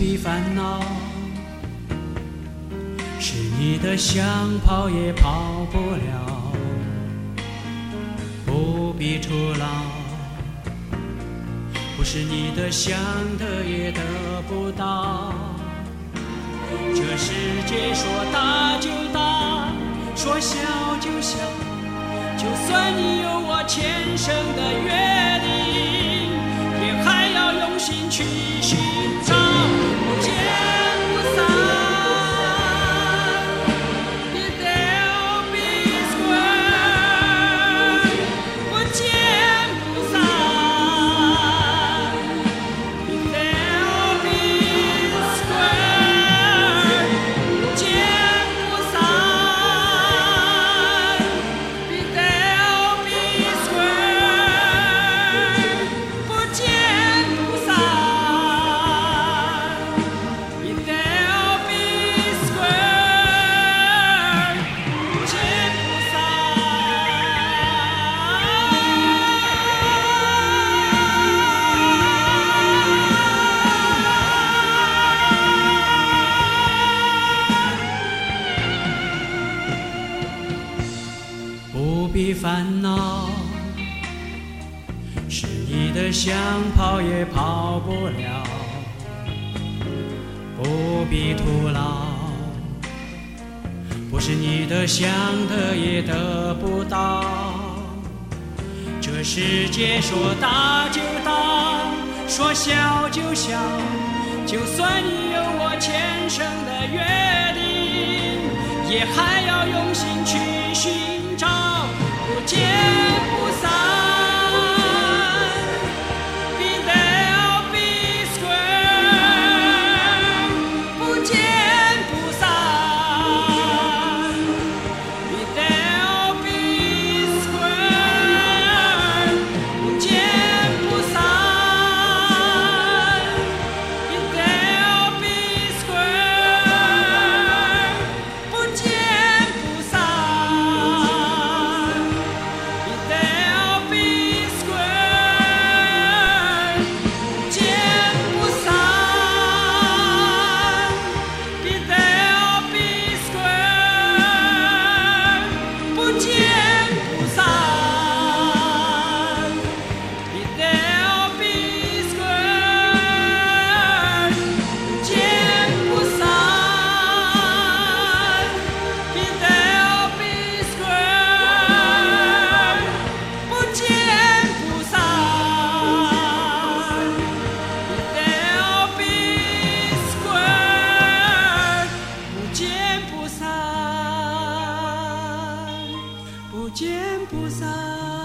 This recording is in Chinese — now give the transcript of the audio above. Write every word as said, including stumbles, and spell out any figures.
必烦恼，是你的想跑也跑不了，不必徒劳，不是你的想得也得不到。这世界说大就大，说小就小，就算你有我前生的约定，也还要用心去寻找，不见不散。There'll be square， 不见不散。There'll be square， 不见不散。There'll be square， 不见不散。There'll be square， 不见不散。不必烦恼，是你的想跑也跑不了，不必徒劳，不是你的想得也得不到。这世界说大就大，说小就小，就算你有我前生的约定，也还要用心去寻找，不见不散。There'll be square， 不见不散。There'll be square， 不见不散。There'll be square， 不见不散。There'll be square， 不见不散。There'll be square， 不见不散。There'll be square， 不见不散。There'll be square， 不见不散。There'll be square， 不见不散，不见不散。